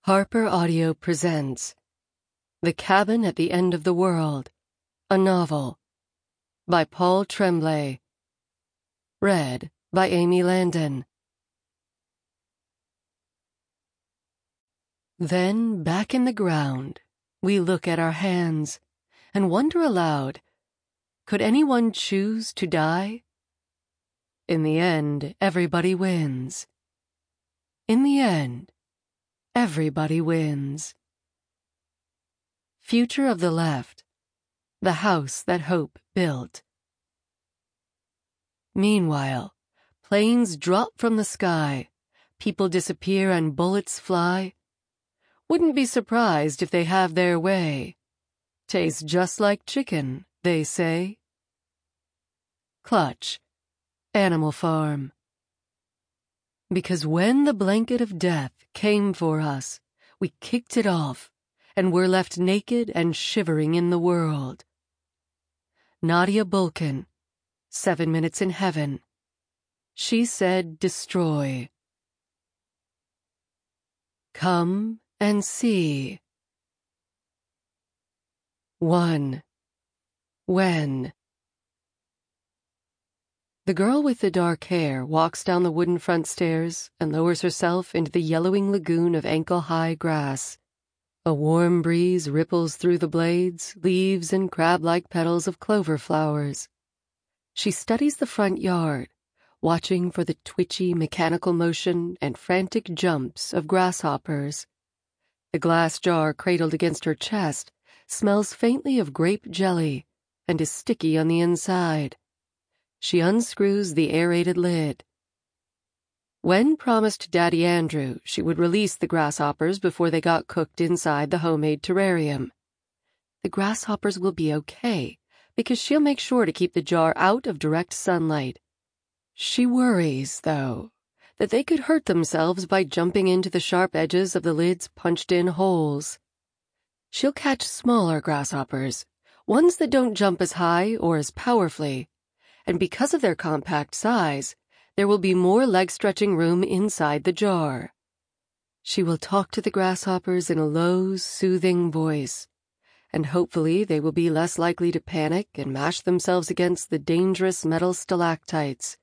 Harper Audio presents The Cabin at the End of the World, a novel, by Paul Tremblay. Read by Amy Landon. Then, back in the ground, we look at our hands and wonder aloud, could anyone choose to die? In the end, everybody wins. In the end, everybody wins. Future of the Left, the house that hope built. Meanwhile, planes drop from the sky, people disappear and bullets fly. Wouldn't be surprised if they have their way. Tastes just like chicken, they say. Clutch, Animal Farm. Because when the blanket of death came for us, we kicked it off, and were left naked and shivering in the world. Nadia Bulkin, 7 Minutes in Heaven. She said, destroy. Come and see. 1. When? The girl with the dark hair walks down the wooden front stairs and lowers herself into the yellowing lagoon of ankle-high grass. A warm breeze ripples through the blades, leaves, and crab-like petals of clover flowers. She studies the front yard, watching for the twitchy mechanical motion and frantic jumps of grasshoppers. The glass jar cradled against her chest smells faintly of grape jelly and is sticky on the inside. She unscrews the aerated lid. Wen promised Daddy Andrew she would release the grasshoppers before they got cooked inside the homemade terrarium. The grasshoppers will be okay, because she'll make sure to keep the jar out of direct sunlight. She worries, though, that they could hurt themselves by jumping into the sharp edges of the lid's punched-in holes. She'll catch smaller grasshoppers, ones that don't jump as high or as powerfully, and because of their compact size, there will be more leg-stretching room inside the jar. She will talk to the grasshoppers in a low, soothing voice, and hopefully they will be less likely to panic and mash themselves against the dangerous metal stalactites.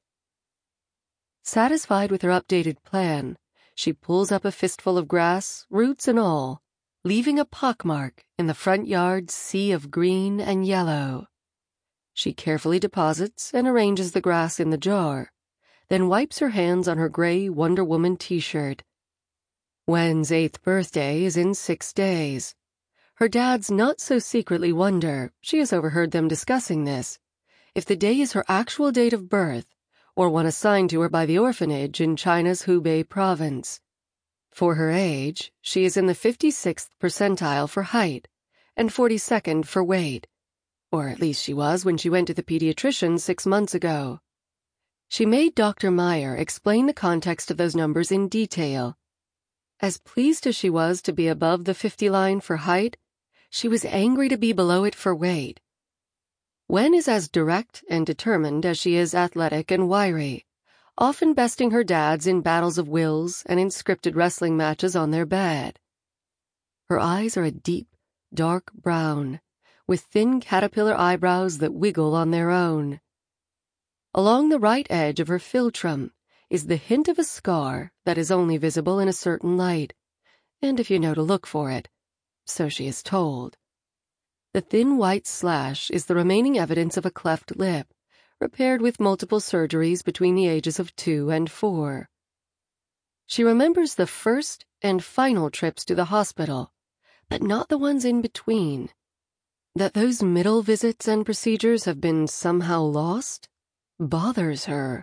Satisfied with her updated plan, she pulls up a fistful of grass, roots and all, leaving a pockmark in the front yard's sea of green and yellow. She carefully deposits and arranges the grass in the jar, then wipes her hands on her gray Wonder Woman t-shirt. Wen's 8th birthday is in 6 days. Her dads not so secretly wonder, she has overheard them discussing this, if the day is her actual date of birth, or one assigned to her by the orphanage in China's Hubei province. For her age, she is in the 56th percentile for height, and 42nd for weight. Or at least she was when she went to the pediatrician 6 months ago. She made Dr. Meyer explain the context of those numbers in detail. As pleased as she was to be above the 50 line for height, she was angry to be below it for weight. Wen is as direct and determined as she is athletic and wiry, often besting her dads in battles of wills and in scripted wrestling matches on their bed. Her eyes are a deep, dark brown, with thin caterpillar eyebrows that wiggle on their own. Along the right edge of her philtrum is the hint of a scar that is only visible in a certain light, and if you know to look for it, so she is told. The thin white slash is the remaining evidence of a cleft lip, repaired with multiple surgeries between the ages of 2 and 4. She remembers the first and final trips to the hospital, but not the ones in between. That those middle visits and procedures have been somehow lost bothers her.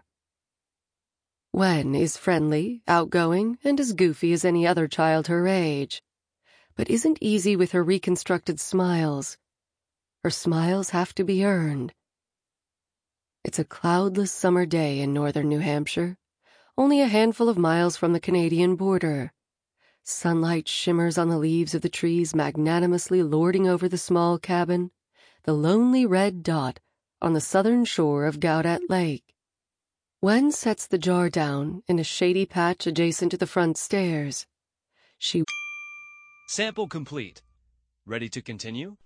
Wen is friendly, outgoing, and as goofy as any other child her age, but isn't easy with her reconstructed smiles. Her smiles have to be earned. It's a cloudless summer day in northern New Hampshire, only a handful of miles from the Canadian border. Sunlight shimmers on the leaves of the trees magnanimously lording over the small cabin, the lonely red dot on the southern shore of Gaudet Lake. Wen sets the jar down in a shady patch adjacent to the front stairs. She Sample complete. Ready to continue?